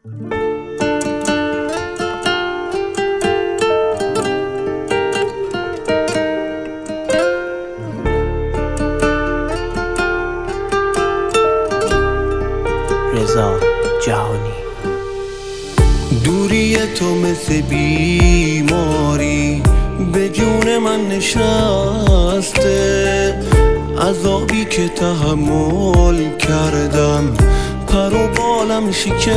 رضا جهانی. دوری تو مثل بیماری به جون من نشسته، عذابی که تحمل کردم پر و بالم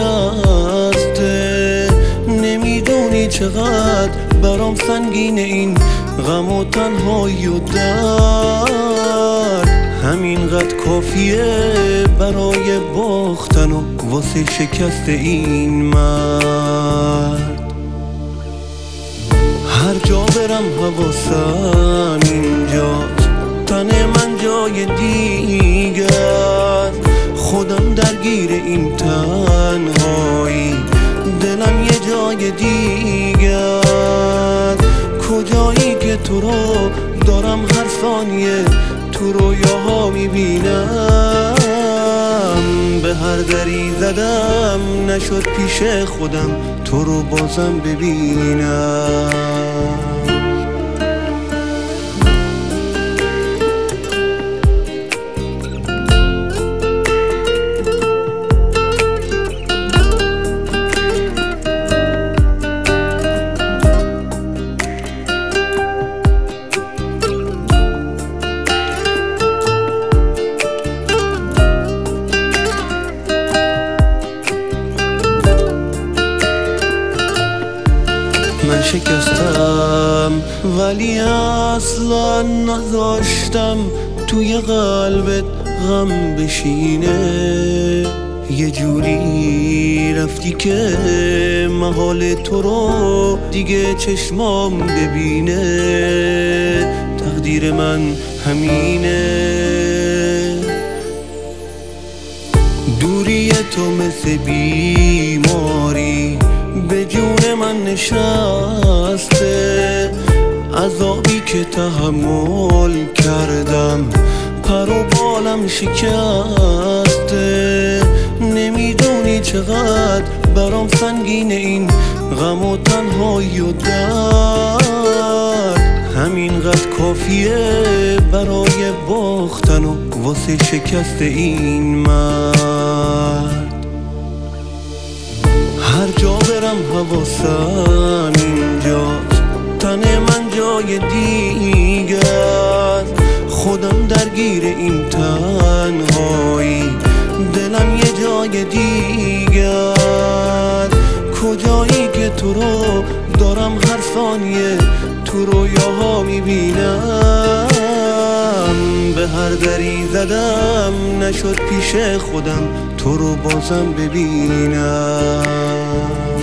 شکسته. نمیدونی چقدر برام سنگینه این غم و تنهایی و درد، همینقدر کافیه برای باختن و واسه شکست این مرد. هر جا برم حواسم اینجاست، تن من جای دیگر، خودم درگیر این تنهایی، دلم یه جای دیگر. کجایی که تو رو دارم هر ثانیه تو رویاها میبینم، به هر دری زدم نشد پیش خودم تو رو بازم ببینم. من شکستم ولی اصلا نذاشتم توی قلبت غم بشینه، یه جوری رفتی که محال تو رو دیگه چشمام ببینه. تقدیر من همینه، دوری تو مثل بیماری به جون من نشسته، عذابی که تحمل کردم پر و بالم شکسته. نمیدونی چقدر برام سنگینه این غم و تنهایی و درد، همینقدر کافیه برای باختن و واسه شکست این مرد. هر جا برم حواسم اینجاست، تن من جای دیگر، خودم درگیر این تنهایی، دلم یه جای دیگر. کجایی که تو رو دارم هر ثانیه تو رویاها میبینم، به هر دری زدم نشد پیش خودم تو رو بازم ببینم.